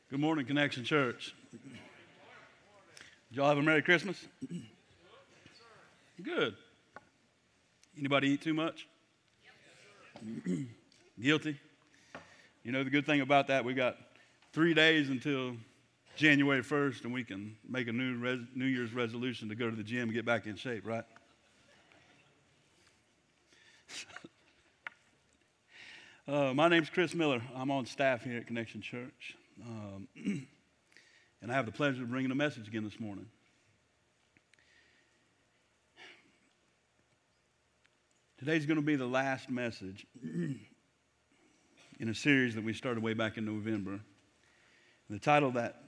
Good morning, Connection Church. Did y'all have a Merry Christmas? Good. Anybody eat too much? Guilty? You know, the good thing about that, we got 3 days until January 1st, and we can make a New Year's resolution to go to the gym and get back in shape, right? My name's Chris Miller. I'm on staff here at Connection Church. And I have the pleasure of bringing a message again this morning. Today's going to be the last message in a series that we started way back in November. And the title of that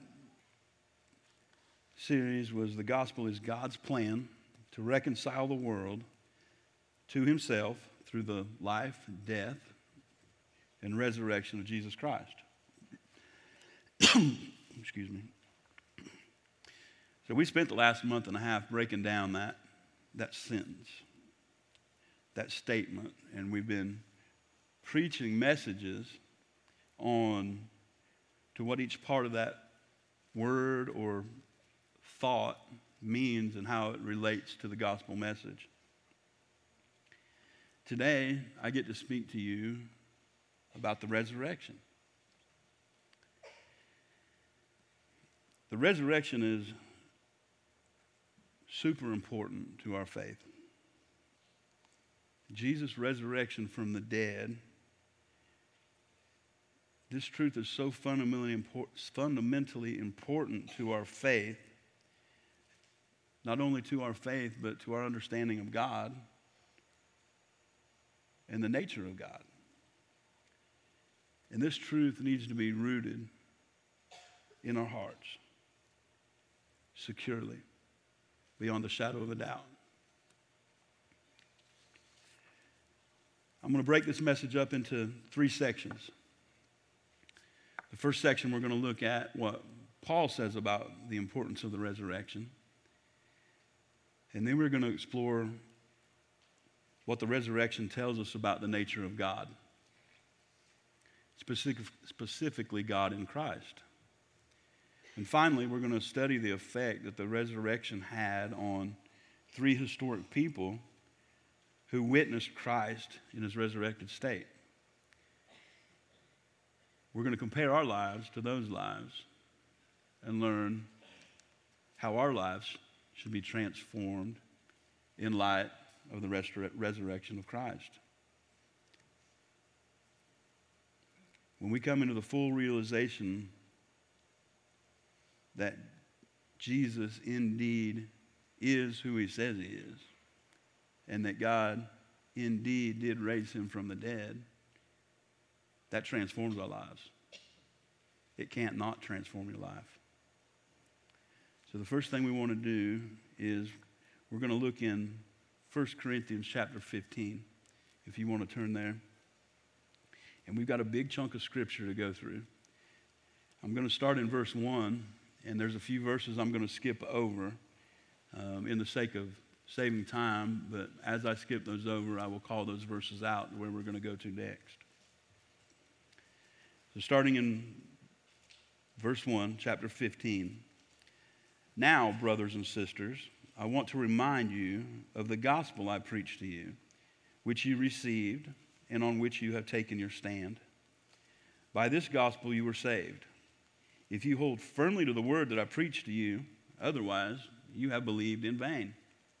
series was "The Gospel is God's Plan to Reconcile the World to Himself through the life, death, and resurrection of Jesus Christ." Excuse me. So we spent the last month and a half breaking down that sentence, that statement, and we've been preaching messages on to what each part of that word or thought means and how it relates to the gospel message. Today, I get to speak to you about the resurrection. The resurrection is super important to our faith. Jesus' resurrection from the dead, this truth is so fundamentally important to our faith, not only to our faith, but to our understanding of God and the nature of God. And this truth needs to be rooted in our hearts securely, beyond the shadow of a doubt. I'm going to break this message up into 3 sections. The first section, we're going to look at what Paul says about the importance of the resurrection. And then we're going to explore what the resurrection tells us about the nature of God, specifically God in Christ. And finally, we're going to study the effect that the resurrection had on 3 historic people who witnessed Christ in his resurrected state. We're going to compare our lives to those lives and learn how our lives should be transformed in light of the resurrection of Christ. When we come into the full realization that Jesus indeed is who he says he is, and that God indeed did raise him from the dead, that transforms our lives. It can't not transform your life. So the first thing we want to do is we're going to look in 1 Corinthians chapter 15, if you want to turn there. And we've got a big chunk of scripture to go through. I'm going to start in verse 1, and there's a few verses I'm going to skip over in the sake of saving time, but as I skip those over, I will call those verses out where we're going to go to next. So starting in verse 1, chapter 15. "Now, brothers and sisters, I want to remind you of the gospel I preached to you, which you received and on which you have taken your stand. By this gospel you were saved, if you hold firmly to the word that I preached to you. Otherwise, you have believed in vain.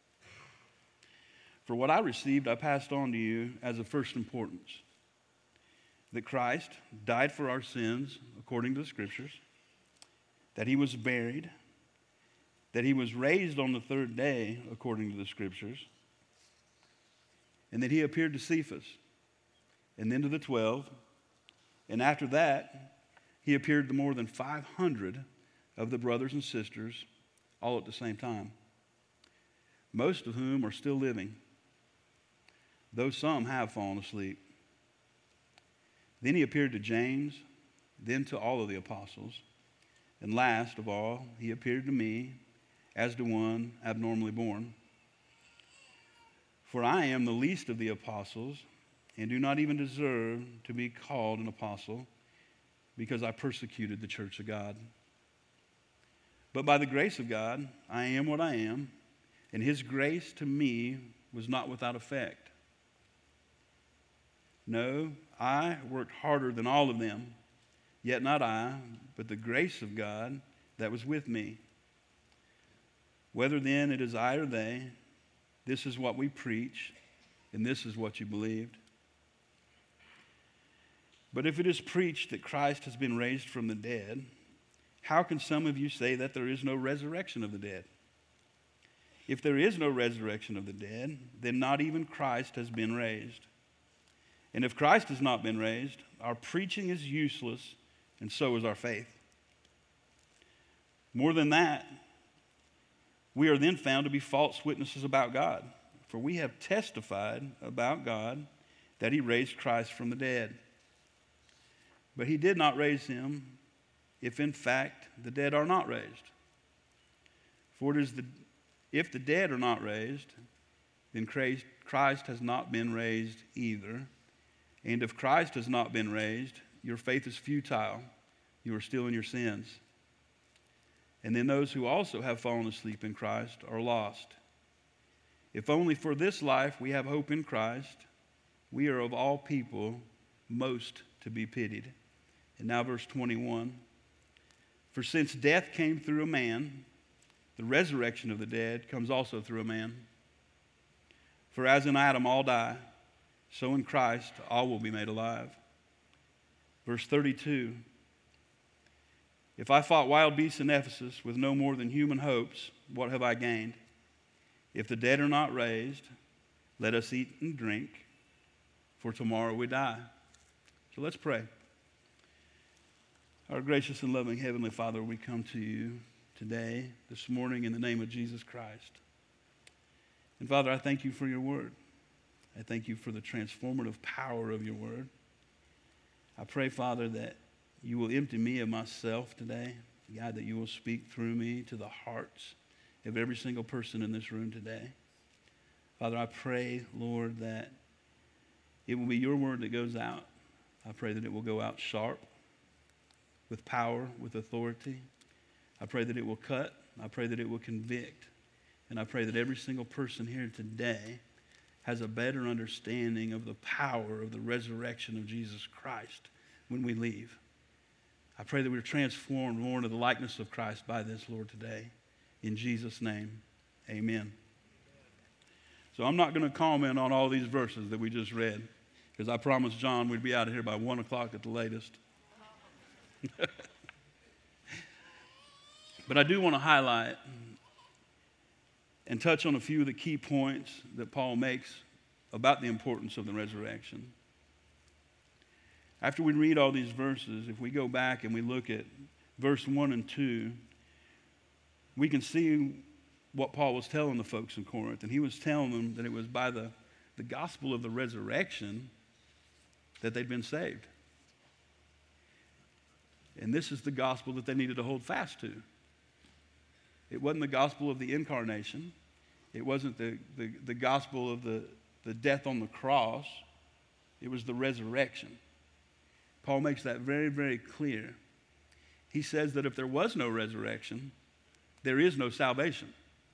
For what I received, I passed on to you as of first importance, that Christ died for our sins according to the Scriptures, that he was buried, that he was raised on the 3rd day according to the Scriptures, and that he appeared to Cephas, and then to the 12, and after that, he appeared to more than 500 of the brothers and sisters all at the same time, most of whom are still living, though some have fallen asleep. Then he appeared to James, then to all of the apostles, and last of all, he appeared to me as to one abnormally born. For I am the least of the apostles, and do not even deserve to be called an apostle, because I persecuted the church of God. But by the grace of God, I am what I am, and his grace to me was not without effect. No, I worked harder than all of them, yet not I, but the grace of God that was with me. Whether then it is I or they, this is what we preach, and this is what you believed. But if it is preached that Christ has been raised from the dead, how can some of you say that there is no resurrection of the dead? If there is no resurrection of the dead, then not even Christ has been raised. And if Christ has not been raised, our preaching is useless, and so is our faith. More than that, we are then found to be false witnesses about God, for we have testified about God that he raised Christ from the dead. But he did not raise him if in fact the dead are not raised. For it is if the dead are not raised, then Christ has not been raised either. And if Christ has not been raised, your faith is futile. You are still in your sins. And then those who also have fallen asleep in Christ are lost. If only for this life we have hope in Christ, we are of all people most to be pitied. And now verse 21. For since death came through a man, the resurrection of the dead comes also through a man. For as in Adam all die, so in Christ all will be made alive. Verse 32. If I fought wild beasts in Ephesus with no more than human hopes, what have I gained? If the dead are not raised, let us eat and drink, for tomorrow we die. So let's pray. Our gracious and loving Heavenly Father, we come to you today, this morning, in the name of Jesus Christ. And Father, I thank you for your word. I thank you for the transformative power of your word. I pray, Father, that you will empty me of myself today. God, that you will speak through me to the hearts of every single person in this room today. Father, I pray, Lord, that it will be your word that goes out. I pray that it will go out sharp, with power, with authority. I pray that it will cut. I pray that it will convict. And I pray that every single person here today has a better understanding of the power of the resurrection of Jesus Christ when we leave. I pray that we're transformed more into the likeness of Christ by this, Lord, today. In Jesus' name, amen. So I'm not going to comment on all these verses that we just read, because I promised John we'd be out of here by 1 o'clock at the latest. But I do want to highlight and touch on a few of the key points that Paul makes about the importance of the resurrection. After we read all these verses, if we go back and we look at verse 1 and 2, we can see what Paul was telling the folks in Corinth. And he was telling them that it was by the gospel of the resurrection that they'd been saved. And this is the gospel that they needed to hold fast to. It wasn't the gospel of the incarnation. It wasn't the gospel of the death on the cross. It was the resurrection. Paul makes that very, very clear. He says that if there was no resurrection, there is no salvation.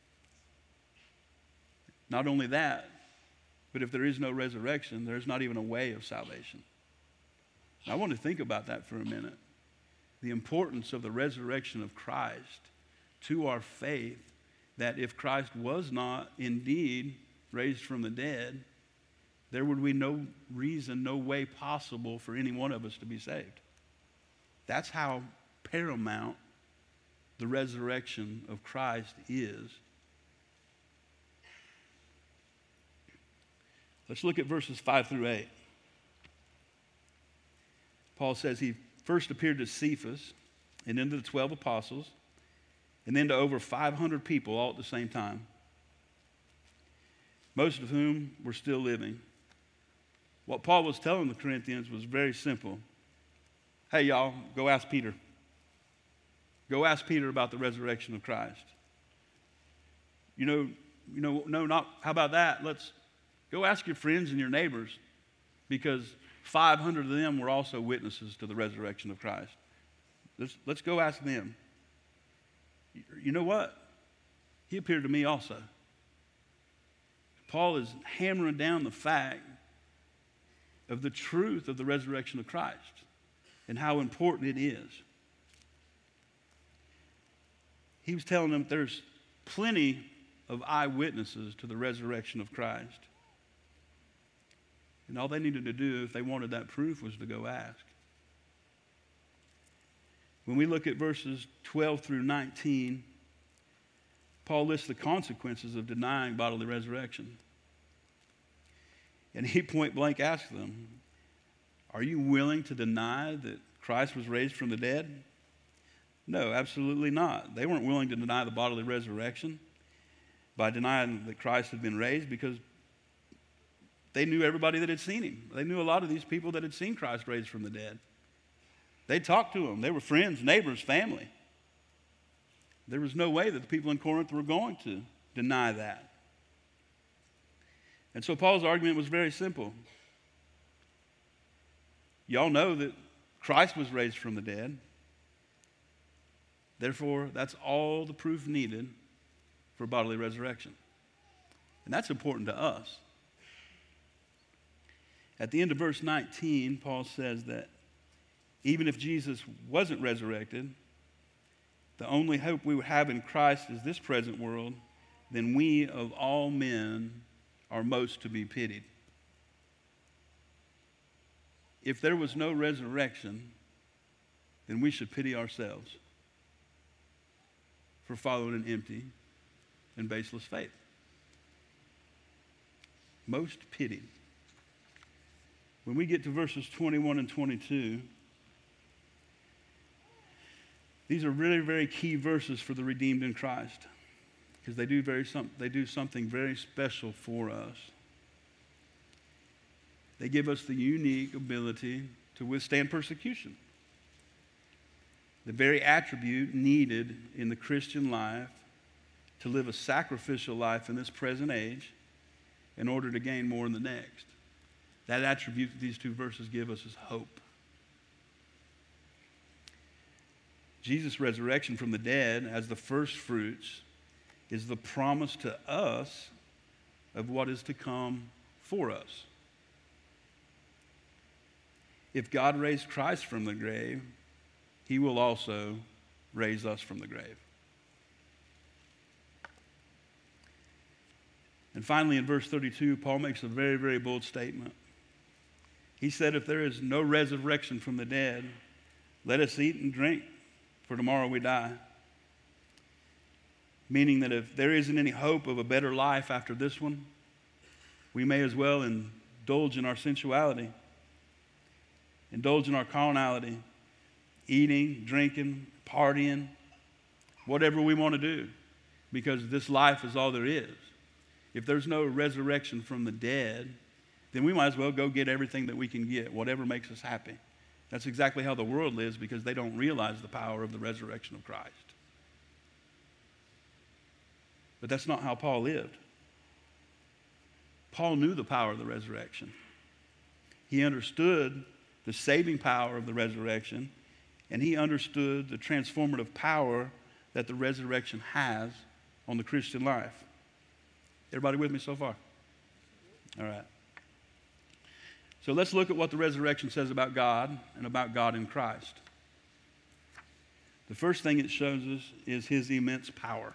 Not only that, but if there is no resurrection, there's not even a way of salvation. Now, I want to think about that for a minute. The importance of the resurrection of Christ to our faith, that if Christ was not indeed raised from the dead, there would be no reason, no way possible for any one of us to be saved. That's how paramount the resurrection of Christ is. Let's look at verses 5 through 8. Paul says he first appeared to Cephas and then to the 12 apostles and then to over 500 people all at the same time, most of whom were still living. What Paul was telling the Corinthians was very simple. Hey, y'all, go ask Peter. Go ask Peter about the resurrection of Christ. How about that? Let's go ask your friends and your neighbors, because 500 of them were also witnesses to the resurrection of Christ. Let's go ask them. You know what? He appeared to me also. Paul is hammering down the fact of the truth of the resurrection of Christ and how important it is. He was telling them there's plenty of eyewitnesses to the resurrection of Christ. And all they needed to do if they wanted that proof was to go ask. When we look at verses 12 through 19, Paul lists the consequences of denying bodily resurrection. And he point blank asks them, are you willing to deny that Christ was raised from the dead? No, absolutely not. They weren't willing to deny the bodily resurrection by denying that Christ had been raised because they knew everybody that had seen him. They knew a lot of these people that had seen Christ raised from the dead. They talked to him. They were friends, neighbors, family. There was no way that the people in Corinth were going to deny that. And so Paul's argument was very simple. Y'all know that Christ was raised from the dead. Therefore, that's all the proof needed for bodily resurrection. And that's important to us. At the end of verse 19, Paul says that even if Jesus wasn't resurrected, the only hope we have in Christ is this present world, then we of all men are most to be pitied. If there was no resurrection, then we should pity ourselves for following an empty and baseless faith. Most pitied. When we get to verses 21 and 22, these are really very key verses for the redeemed in Christ because they do something very special for us. They give us the unique ability to withstand persecution. The very attribute needed in the Christian life to live a sacrificial life in this present age in order to gain more in the next. That attribute that these two verses give us is hope. Jesus' resurrection from the dead as the first fruits is the promise to us of what is to come for us. If God raised Christ from the grave, he will also raise us from the grave. And finally, in verse 32, Paul makes a very, very bold statement. He said, if there is no resurrection from the dead, let us eat and drink, for tomorrow we die. Meaning that if there isn't any hope of a better life after this one, we may as well indulge in our sensuality, indulge in our carnality, eating, drinking, partying, whatever we want to do, because this life is all there is. If there's no resurrection from the dead, then we might as well go get everything that we can get, whatever makes us happy. That's exactly how the world lives because they don't realize the power of the resurrection of Christ. But that's not how Paul lived. Paul knew the power of the resurrection. He understood the saving power of the resurrection, and he understood the transformative power that the resurrection has on the Christian life. Everybody with me so far? All right. So let's look at what the resurrection says about God and about God in Christ. The first thing it shows us is his immense power.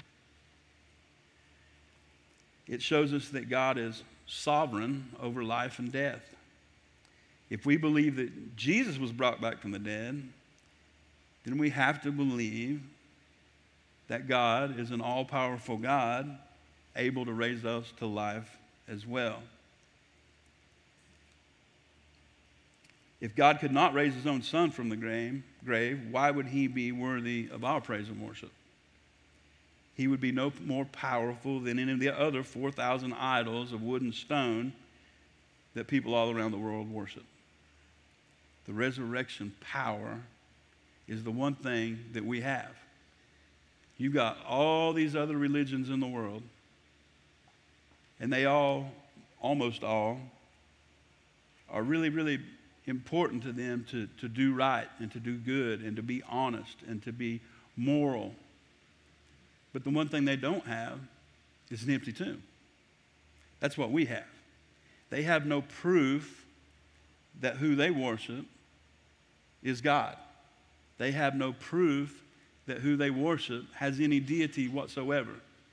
It shows us that God is sovereign over life and death. If we believe that Jesus was brought back from the dead, then we have to believe that God is an all-powerful God able to raise us to life as well. If God could not raise his own son from the grave, why would he be worthy of our praise and worship? He would be no more powerful than any of the other 4,000 idols of wood and stone that people all around the world worship. The resurrection power is the one thing that we have. You've got all these other religions in the world, and they all, almost all, are really, really important to them to do right and to do good and to be honest and to be moral. But the one thing they don't have is an empty tomb. That's what we have. They have no proof that who they worship is God. They have no proof that who they worship has any deity whatsoever.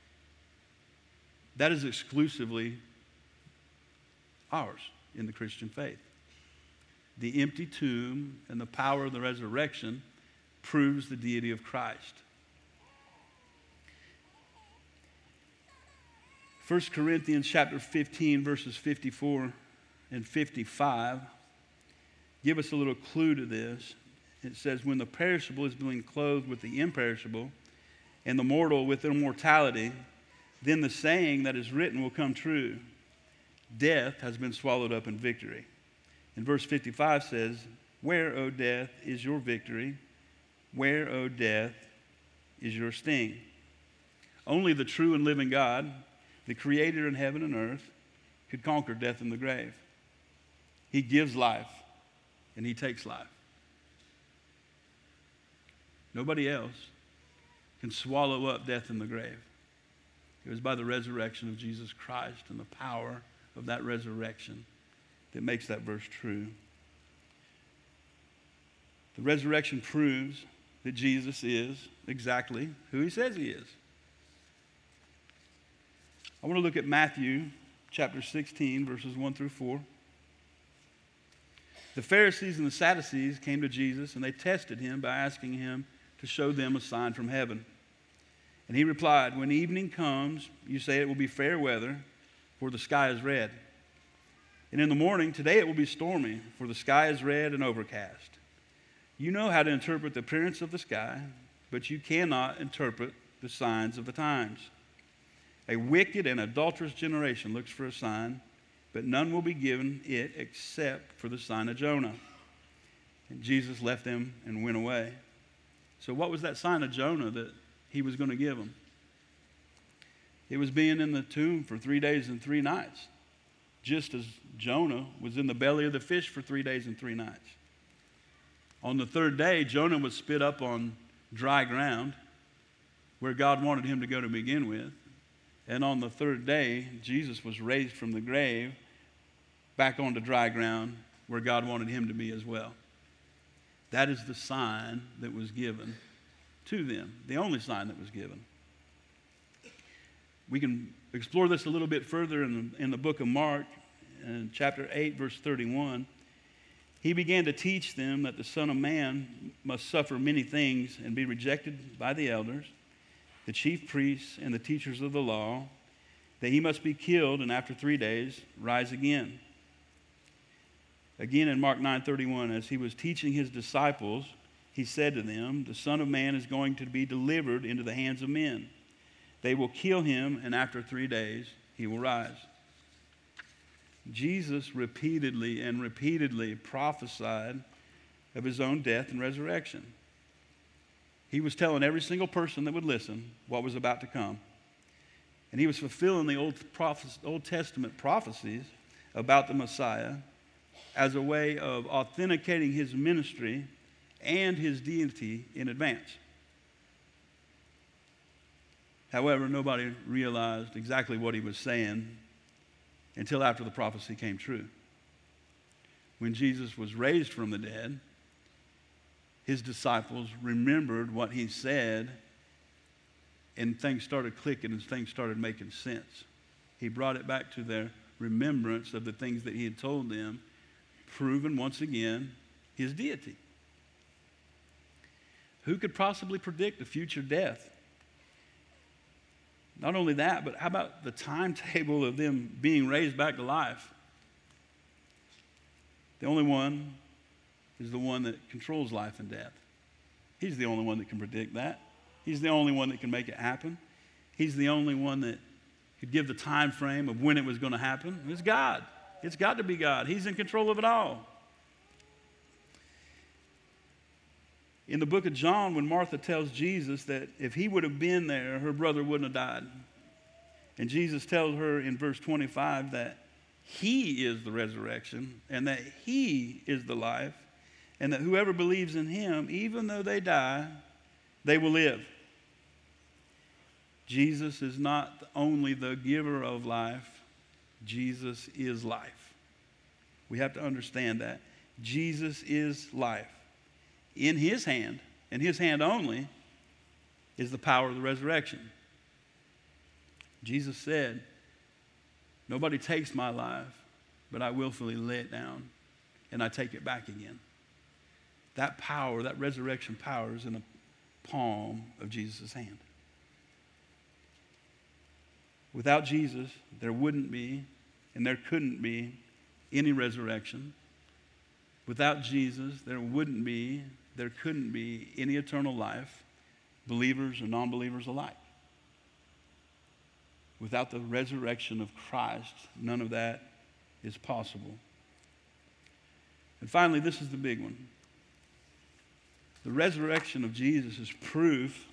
That is exclusively ours in the Christian faith. The empty tomb and the power of the resurrection proves the deity of Christ. 1 Corinthians chapter 15, verses 54 and 55 give us a little clue to this. It says, when the perishable is being clothed with the imperishable and the mortal with immortality, then the saying that is written will come true. Death has been swallowed up in victory. And verse 55 says, where, O death, is your victory? Where, O death, is your sting? Only the true and living God, the creator in heaven and earth, could conquer death and the grave. He gives life, and he takes life. Nobody else can swallow up death and the grave. It was by the resurrection of Jesus Christ and the power of that resurrection that makes that verse true. The resurrection proves that Jesus is exactly who he says he is. I want to look at Matthew chapter 16, verses 1 through 4. The Pharisees and the Sadducees came to Jesus, and they tested him by asking him to show them a sign from heaven. And he replied, when evening comes, you say it will be fair weather, for the sky is red. And in the morning, today it will be stormy, for the sky is red and overcast. You know how to interpret the appearance of the sky, but you cannot interpret the signs of the times. A wicked and adulterous generation looks for a sign, but none will be given it except for the sign of Jonah. And Jesus left them and went away. So what was that sign of Jonah that he was going to give them? It was being in the tomb for 3 days and 3 nights, just as Jonah was in the belly of the fish for 3 days and 3 nights. On the third day, Jonah was spit up on dry ground where God wanted him to go to begin with. And on the third day, Jesus was raised from the grave back onto dry ground where God wanted him to be as well. That is the sign that was given to them, the only sign that was given. We can explore this a little bit further in the book of Mark, in chapter 8, verse 31. He began to teach them that the Son of Man must suffer many things and be rejected by the elders, the chief priests, and the teachers of the law, that he must be killed and after 3 days rise again. Again in Mark 9:31, as he was teaching his disciples, he said to them, the Son of Man is going to be delivered into the hands of men. They will kill him, and after 3 days he will rise. Jesus repeatedly and repeatedly prophesied of his own death and resurrection. He was telling every single person that would listen what was about to come. And he was fulfilling the Old Testament prophecies about the Messiah as a way of authenticating his ministry and his deity in advance. However, nobody realized exactly what he was saying until after the prophecy came true. When Jesus was raised from the dead, his disciples remembered what he said, and things started clicking and things started making sense. He brought it back to their remembrance of the things that he had told them, proving once again his deity. Who could possibly predict a future death? Not only that, but how about the timetable of them being raised back to life? The only one is the one that controls life and death. He's the only one that can predict that. He's the only one that can make it happen. He's the only one that could give the time frame of when it was going to happen. It's God. It's got to be God. He's in control of it all. In the book of John, when Martha tells Jesus that if he would have been there, her brother wouldn't have died. And Jesus tells her in verse 25 that He is the resurrection, and that He is the life, and that whoever believes in Him, even though they die, they will live. Jesus is not only the giver of life, Jesus is life. We have to understand that. Jesus is life. In His hand, and His hand only, is the power of the resurrection. Jesus said, nobody takes my life, but I willfully lay it down, and I take it back again. That power, that resurrection power, is in the palm of Jesus' hand. Without Jesus, there wouldn't be, and there couldn't be, any resurrection. Without Jesus, there wouldn't be, there couldn't be any eternal life, believers or non-believers alike. Without the resurrection of Christ, none of that is possible. And finally, this is the big one. The resurrection of Jesus is proof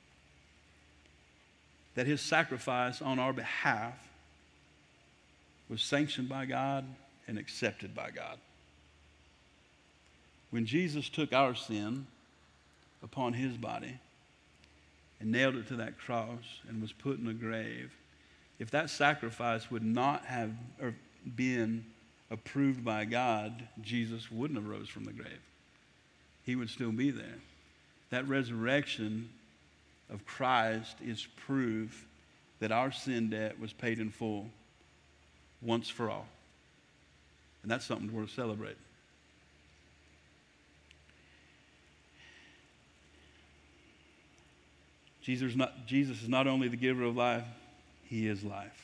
that His sacrifice on our behalf was sanctioned by God and accepted by God. When Jesus took our sin upon His body and nailed it to that cross and was put in a grave, if that sacrifice would not have been approved by God, Jesus wouldn't have rose from the grave. He would still be there. That resurrection of Christ is proof that our sin debt was paid in full once for all. And that's something worth celebrating. Jesus is not only the giver of life, He is life.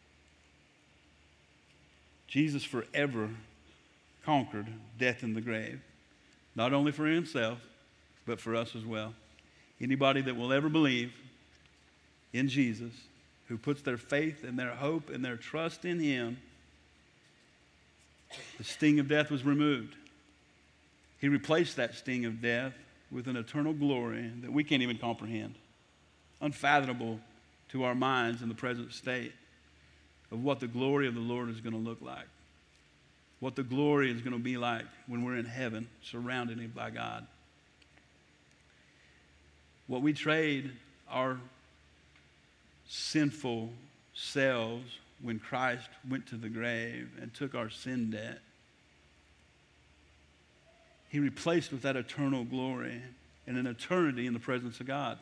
Jesus forever conquered death and the grave, not only for Himself, but for us as well. Anybody that will ever believe in Jesus, who puts their faith and their hope and their trust in Him, the sting of death was removed. He replaced that sting of death with an eternal glory that we can't even comprehend, unfathomable to our minds in the present state of what the glory of the Lord is going to look like, what the glory is going to be like when we're in heaven, surrounded by God. What we trade our sinful selves when Christ went to the grave and took our sin debt, He replaced with that eternal glory and an eternity in the presence of God,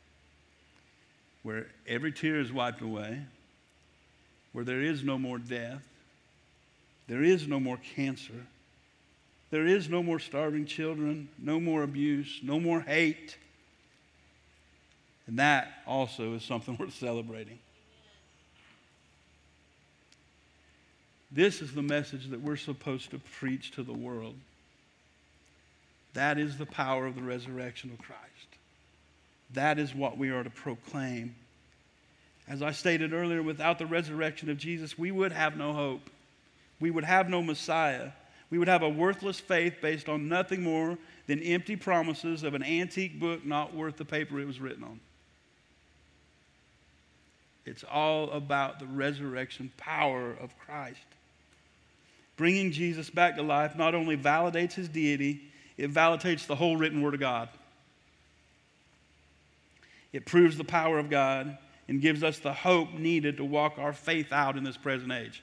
where every tear is wiped away, where there is no more death, there is no more cancer, there is no more starving children, no more abuse, no more hate. And that also is something worth celebrating. This is the message that we're supposed to preach to the world. That is the power of the resurrection of Christ. That is what we are to proclaim. As I stated earlier, without the resurrection of Jesus, we would have no hope. We would have no Messiah. We would have a worthless faith based on nothing more than empty promises of an antique book not worth the paper it was written on. It's all about the resurrection power of Christ. Bringing Jesus back to life not only validates His deity, it validates the whole written Word of God. It proves the power of God and gives us the hope needed to walk our faith out in this present age.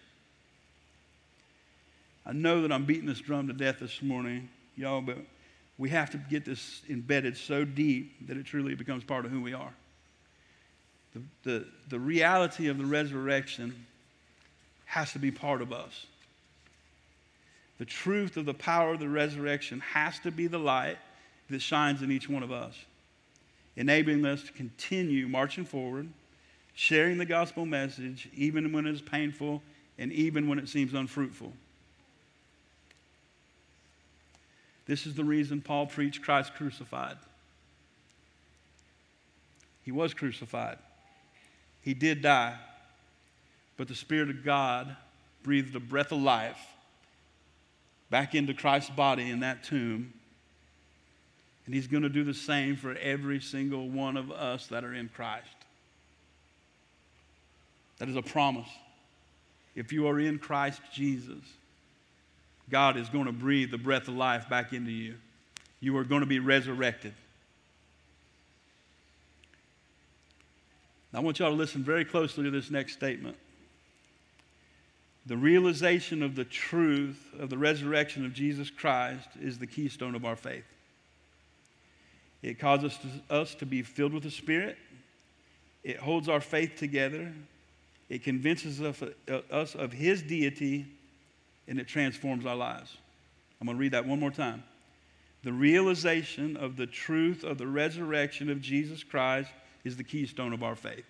I know that I'm beating this drum to death this morning, y'all, but we have to get this embedded so deep that it truly becomes part of who we are. The reality of the resurrection has to be part of us. The truth of the power of the resurrection has to be the light that shines in each one of us, enabling us to continue marching forward, sharing the gospel message even when it is painful and even when it seems unfruitful. This is the reason Paul preached Christ crucified. He was crucified. He did die. But the Spirit of God breathed a breath of life back into Christ's body in that tomb. And He's going to do the same for every single one of us that are in Christ. That is a promise. if you are in Christ Jesus, God is going to breathe the breath of life back into you. You are going to be resurrected. Now, I want y'all to listen very closely to this next statement. The realization of the truth of the resurrection of Jesus Christ is the keystone of our faith. It causes us to be filled with the Spirit. It holds our faith together. It convinces us of His deity, and it transforms our lives. I'm going to read that one more time. The realization of the truth of the resurrection of Jesus Christ is the keystone of our faith.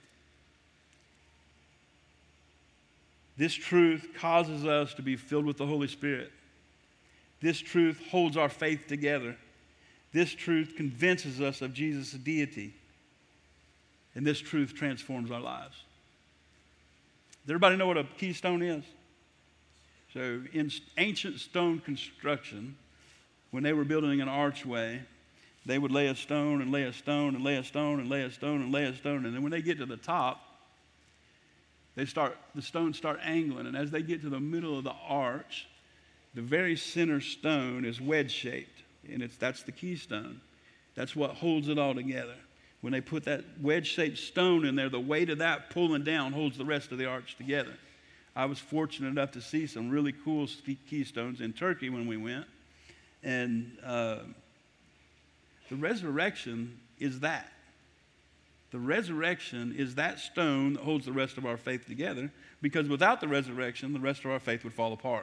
This truth causes us to be filled with the Holy Spirit. This truth holds our faith together. This truth convinces us of Jesus' deity. And this truth transforms our lives. Does everybody know what a keystone is? So in ancient stone construction, when they were building an archway, they would lay a stone and lay a stone and lay a stone and lay a stone and lay a stone. And then when they get to the top, the stones start angling. And as they get to the middle of the arch, the very center stone is wedge-shaped. And that's the keystone. That's what holds it all together. When they put that wedge-shaped stone in there, the weight of that pulling down holds the rest of the arch together. I was fortunate enough to see some really cool keystones in Turkey when we went. And the resurrection is that. The resurrection is that stone that holds the rest of our faith together, because without the resurrection, the rest of our faith would fall apart.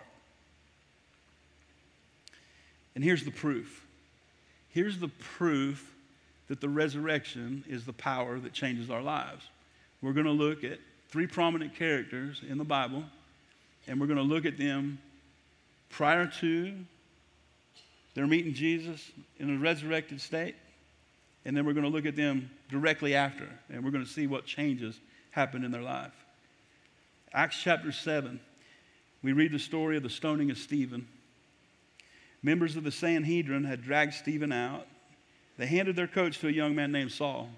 And here's the proof. Here's the proof that the resurrection is the power that changes our lives. We're going to look at 3 prominent characters in the Bible, and we're going to look at them prior to their meeting Jesus in a resurrected state, and then we're going to look at them directly after, and we're going to see what changes happened in their life. Acts chapter 7, we read the story of the stoning of Stephen. Members of the Sanhedrin had dragged Stephen out. They handed their coats to a young man named Saul.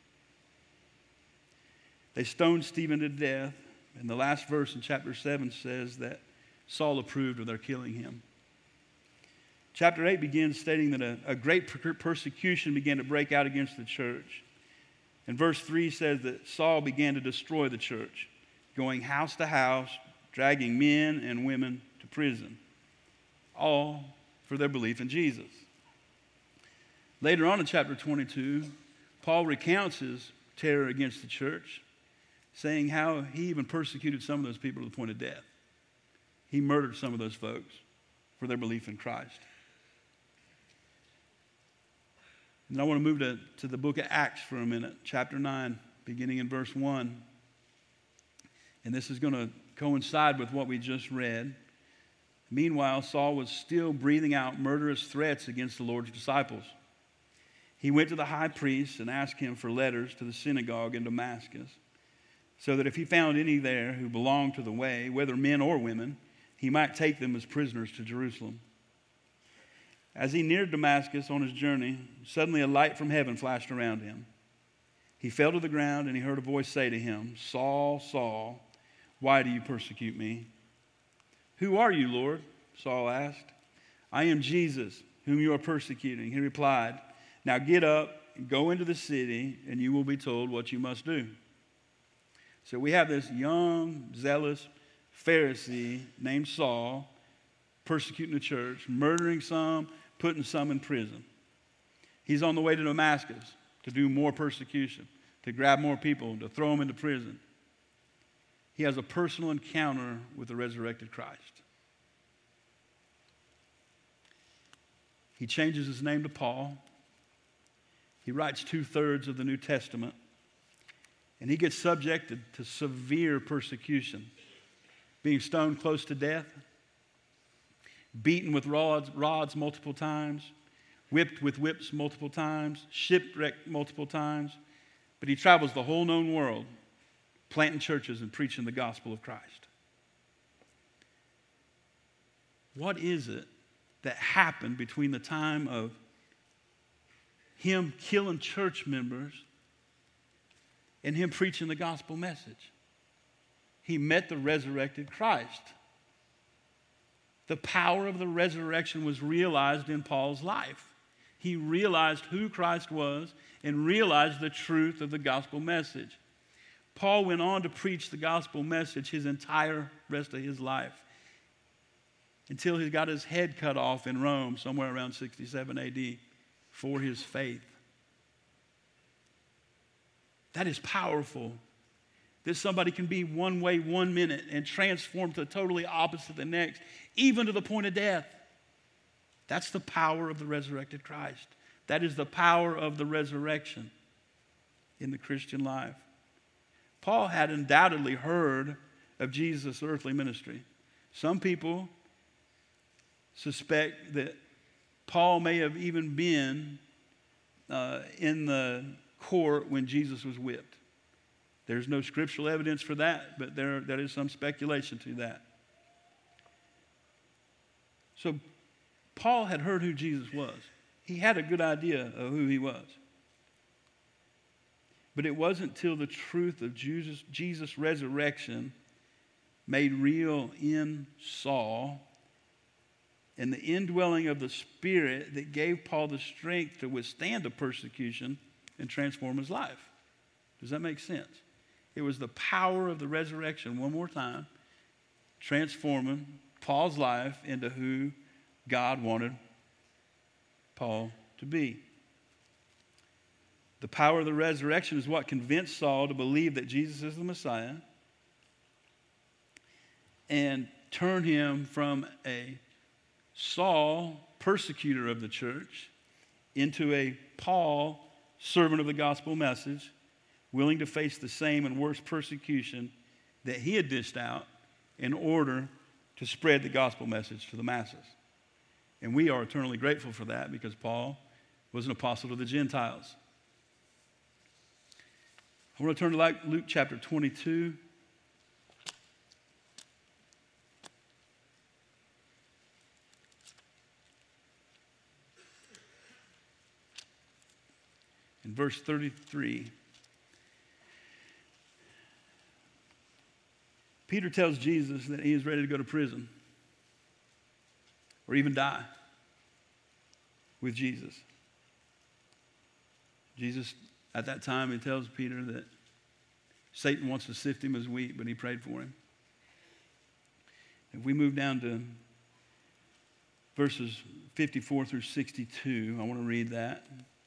They stoned Stephen to death, and the last verse in chapter 7 says that Saul approved of their killing him. Chapter 8 begins stating that a great persecution began to break out against the church. And verse 3 says that Saul began to destroy the church, going house to house, dragging men and women to prison, all for their belief in Jesus. Later on in chapter 22, Paul recounts his terror against the church, saying how he even persecuted some of those people to the point of death. He murdered some of those folks for their belief in Christ. And I want to move to the book of Acts for a minute, chapter 9, beginning in verse 1. And this is going to coincide with what we just read. Meanwhile, Saul was still breathing out murderous threats against the Lord's disciples. He went to the high priest and asked him for letters to the synagogue in Damascus, so that if he found any there who belonged to the way, whether men or women, he might take them as prisoners to Jerusalem. As he neared Damascus on his journey, suddenly a light from heaven flashed around him. He fell to the ground, and he heard a voice say to him, "Saul, Saul, why do you persecute me?" "Who are you, Lord?" Saul asked. "I am Jesus, whom you are persecuting." He replied, "Now get up and go into the city, and you will be told what you must do." So we have this young, zealous Pharisee named Saul persecuting the church, murdering some, putting some in prison. He's on the way to Damascus to do more persecution, to grab more people, to throw them into prison. He has a personal encounter with the resurrected Christ. He changes his name to Paul. He writes 2/3 of the New Testament. And he gets subjected to severe persecution, being stoned close to death, beaten with rods multiple times, whipped with whips multiple times, shipwrecked multiple times. But he travels the whole known world, planting churches and preaching the gospel of Christ. What is it that happened between the time of him killing church members and him preaching the gospel message? he met the resurrected Christ. The power of the resurrection was realized in Paul's life. He realized who Christ was and realized the truth of the gospel message. Paul went on to preach the gospel message his entire rest of his life until he got his head cut off in Rome somewhere around 67 AD for his faith. That is powerful. That somebody can be one way 1 minute and transform to totally opposite the next, even to the point of death. That's the power of the resurrected Christ. That is the power of the resurrection in the Christian life. Paul had undoubtedly heard of Jesus' earthly ministry. Some people suspect that Paul may have even been in the court when Jesus was whipped. There's no scriptural evidence for that, but there is some speculation to that. So Paul had heard who Jesus was. He had a good idea of who he was. But it wasn't till the truth of Jesus' resurrection made real in Saul and the indwelling of the Spirit that gave Paul the strength to withstand the persecution and transform his life. Does that make sense? It was the power of the resurrection, one more time, transforming Paul's life into who God wanted Paul to be. The power of the resurrection is what convinced Saul to believe that Jesus is the Messiah and turned him from a Saul, persecutor of the church, into a Paul, servant of the gospel message, willing to face the same and worse persecution that he had dished out in order to spread the gospel message to the masses. And we are eternally grateful for that because Paul was an apostle to the Gentiles. I want to turn to Luke chapter 22. In verse 33, Peter tells Jesus that he is ready to go to prison or even die with Jesus. Jesus, at that time, he tells Peter that Satan wants to sift him as wheat, but he prayed for him. If we move down to verses 54 through 62, I want to read that.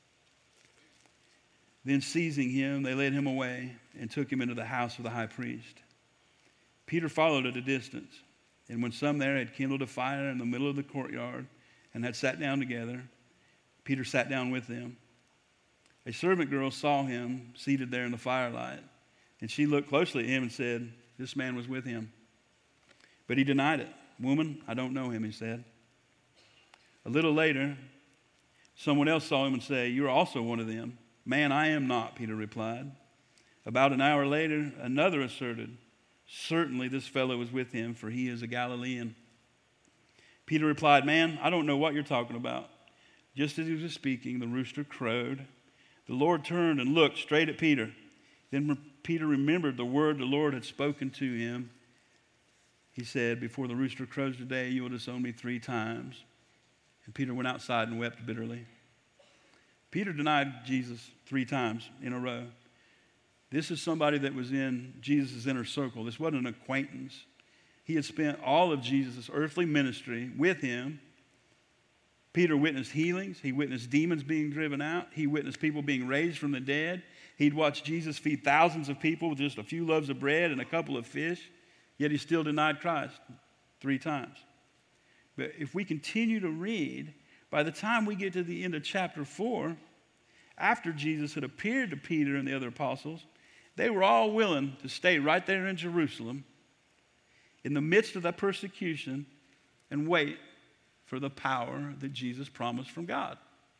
Then seizing him, they led him away and took him into the house of the high priest. Peter followed at a distance, and when some there had kindled a fire in the middle of the courtyard and had sat down together, Peter sat down with them. A servant girl saw him seated there in the firelight, and she looked closely at him and said, "This man was with him." But he denied it. "Woman, I don't know him," he said. A little later, someone else saw him and said, "You are also one of them." "Man, I am not," Peter replied. About an hour later, another asserted, "Certainly this fellow was with him, for he is a Galilean." Peter replied, "Man, I don't know what you're talking about." Just as he was speaking, the rooster crowed. The Lord turned and looked straight at Peter. Then Peter remembered the word the Lord had spoken to him. He said, "Before the rooster crows today, you will disown me 3 times." And Peter went outside and wept bitterly. Peter denied Jesus 3 times in a row. This is somebody that was in Jesus' inner circle. This wasn't an acquaintance. He had spent all of Jesus' earthly ministry with him. Peter witnessed healings. He witnessed demons being driven out. He witnessed people being raised from the dead. He'd watched Jesus feed thousands of people with just a few loaves of bread and a couple of fish, yet he still denied Christ 3 times. But if we continue to read, by the time we get to the end of chapter 4, after Jesus had appeared to Peter and the other apostles, they were all willing to stay right there in Jerusalem in the midst of that persecution and wait for the power that Jesus promised from God.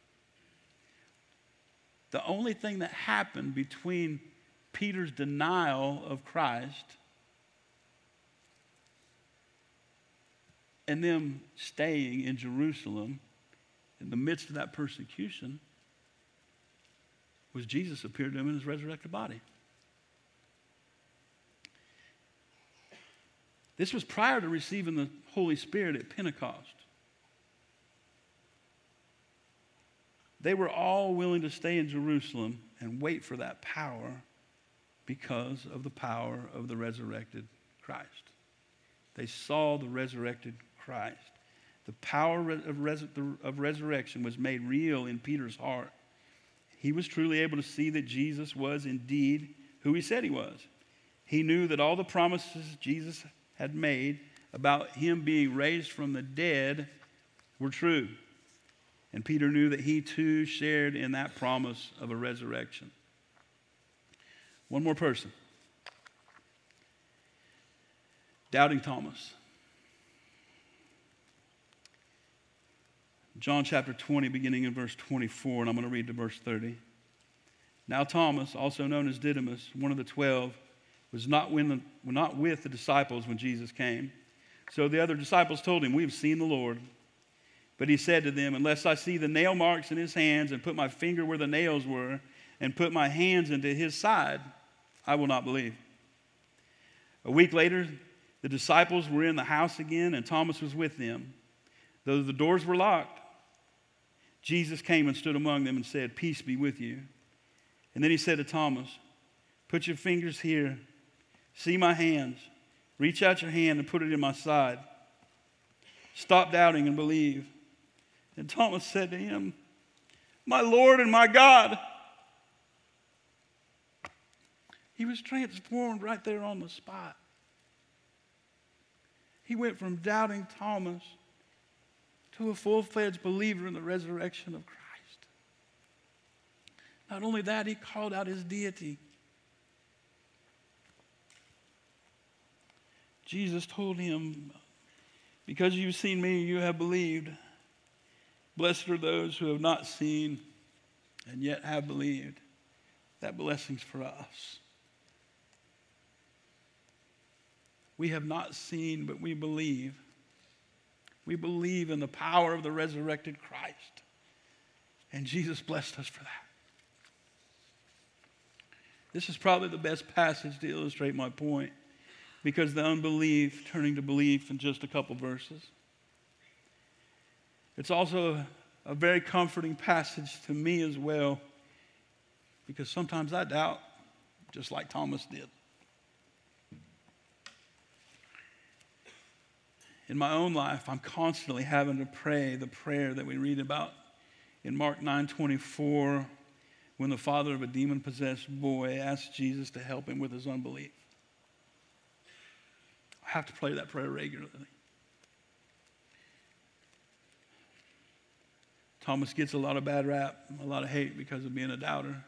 The only thing that happened between Peter's denial of Christ and them staying in Jerusalem in the midst of that persecution was Jesus appeared to him in his resurrected body. This was prior to receiving the Holy Spirit at Pentecost. They were all willing to stay in Jerusalem and wait for that power because of the power of the resurrected Christ. They saw the resurrected Christ. The power of resurrection was made real in Peter's heart. He was truly able to see that Jesus was indeed who he said he was. He knew that all the promises Jesus had made about him being raised from the dead were true. And Peter knew that he too shared in that promise of a resurrection. One more person. Doubting Thomas. John chapter 20, beginning in verse 24, and I'm going to read to verse 30. Now Thomas, also known as Didymus, one of the 12, was not with the disciples when Jesus came. So the other disciples told him, "We have seen the Lord." But he said to them, "Unless I see the nail marks in his hands and put my finger where the nails were and put my hands into his side, I will not believe." A week later, the disciples were in the house again, and Thomas was with them. Though the doors were locked, Jesus came and stood among them and said, "Peace be with you." And then he said to Thomas, "Put your fingers here. See my hands. Reach out your hand and put it in my side. Stop doubting and believe." And Thomas said to him, "My Lord and my God." He was transformed right there on the spot. He went from doubting Thomas to a full-fledged believer in the resurrection of Christ. Not only that, he called out his deity. Jesus told him, "Because you've seen me, you have believed. Blessed are those who have not seen and yet have believed." That blessing's for us. We have not seen, but we believe. We believe in the power of the resurrected Christ. And Jesus blessed us for that. This is probably the best passage to illustrate my point, because the unbelief turning to belief in just a couple verses. It's also a very comforting passage to me as well, because sometimes I doubt, just like Thomas did. In my own life, I'm constantly having to pray the prayer that we read about in Mark 9:24, when the father of a demon-possessed boy asked Jesus to help him with his unbelief. I have to pray that prayer regularly. Thomas gets a lot of bad rap, a lot of hate because of being a doubter.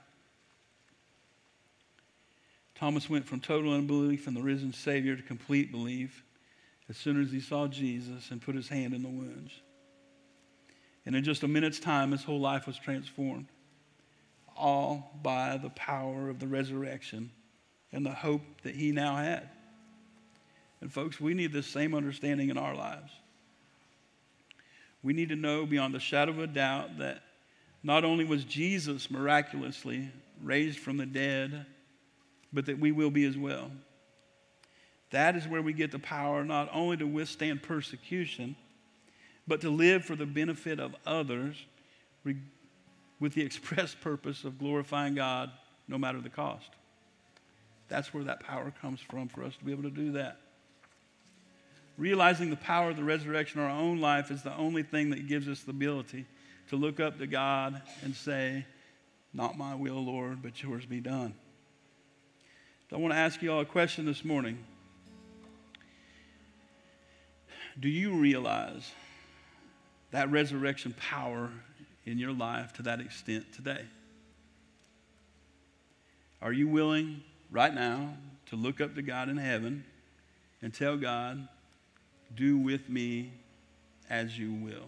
Thomas went from total unbelief in the risen Savior to complete belief as soon as he saw Jesus and put his hand in the wounds. And in just a minute's time, his whole life was transformed. All by the power of the resurrection and the hope that he now had. And folks, we need this same understanding in our lives. We need to know beyond the shadow of a doubt that not only was Jesus miraculously raised from the dead, but that we will be as well. That is where we get the power not only to withstand persecution, but to live for the benefit of others with the express purpose of glorifying God no matter the cost. That's where that power comes from for us to be able to do that. Realizing the power of the resurrection in our own life is the only thing that gives us the ability to look up to God and say, "Not my will, Lord, but yours be done." So I want to ask you all a question this morning. Do you realize that resurrection power in your life to that extent today? Are you willing right now to look up to God in heaven and tell God, "Do with me as you will"?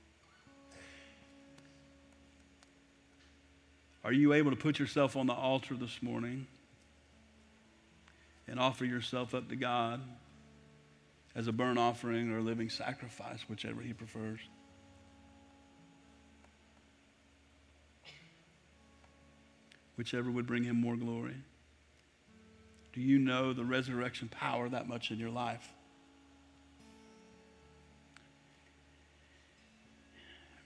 Are you able to put yourself on the altar this morning and offer yourself up to God as a burnt offering or a living sacrifice, whichever he prefers? Whichever would bring him more glory. Do you know the resurrection power that much in your life?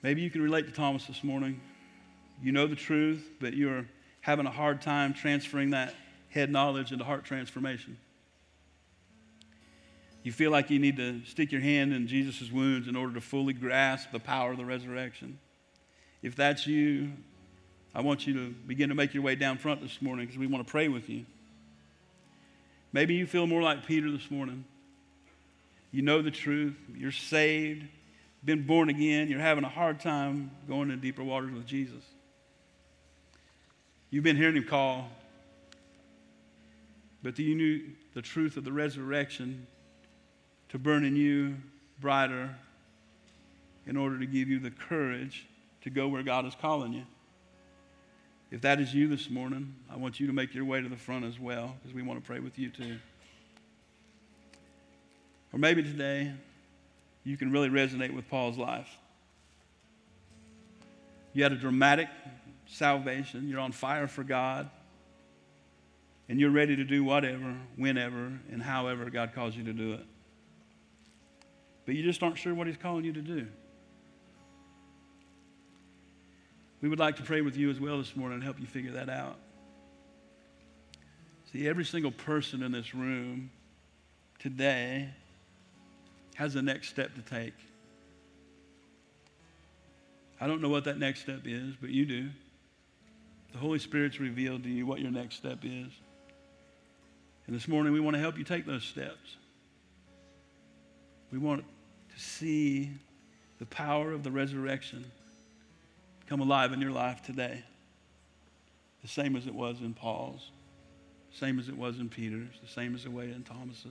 Maybe you can relate to Thomas this morning. You know the truth, but you're having a hard time transferring that head knowledge into heart transformation. You feel like you need to stick your hand in Jesus' wounds in order to fully grasp the power of the resurrection. If that's you, I want you to begin to make your way down front this morning because we want to pray with you. Maybe you feel more like Peter this morning. You know the truth. You're saved, been born again. You're having a hard time going into deeper waters with Jesus. You've been hearing him call, but you knew the truth of the resurrection to burn in you brighter in order to give you the courage to go where God is calling you. If that is you this morning, I want you to make your way to the front as well because we want to pray with you too. Or maybe today you can really resonate with Paul's life. You had a dramatic salvation. You're on fire for God. And you're ready to do whatever, whenever, and however God calls you to do it. But you just aren't sure what he's calling you to do. We would like to pray with you as well this morning and help you figure that out. See, every single person in this room today has a next step to take. I don't know what that next step is, but you do. The Holy Spirit's revealed to you what your next step is. And this morning we want to help you take those steps. We want to see the power of the resurrection come alive in your life today. The same as it was in Paul's, same as it was in Peter's, the same as it was in Thomas's.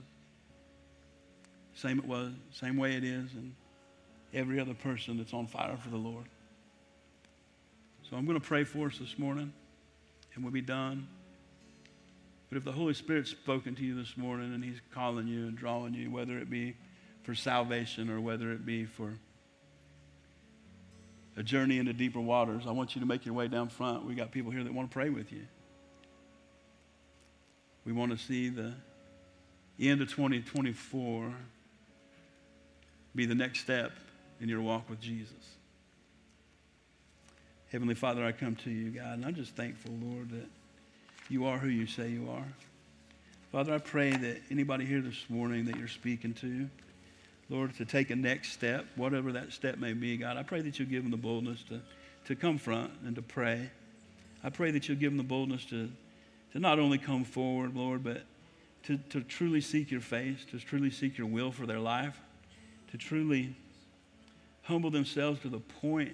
Same way it is in every other person that's on fire for the Lord. So I'm going to pray for us this morning, and we'll be done. But if the Holy Spirit's spoken to you this morning and he's calling you and drawing you, whether it be for salvation or whether it be for a journey into deeper waters, I want you to make your way down front. We got people here that want to pray with you. We want to see the end of 2024 be the next step in your walk with Jesus. Heavenly Father, I come to you, God, and I'm just thankful, Lord, that you are who you say you are. Father, I pray that anybody here this morning that you're speaking to, Lord, to take a next step, whatever that step may be, God, I pray that you'll give them the boldness to come front and to pray. I pray that you'll give them the boldness to not only come forward, Lord, but to truly seek your face, to truly seek your will for their life, to truly humble themselves to the point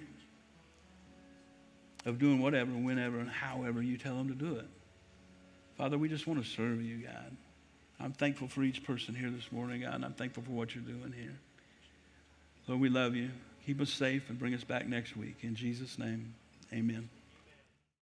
of doing whatever, whenever, and however you tell them to do it. Father, we just want to serve you, God. I'm thankful for each person here this morning, God, and I'm thankful for what you're doing here. Lord, we love you. Keep us safe and bring us back next week. In Jesus' name, amen.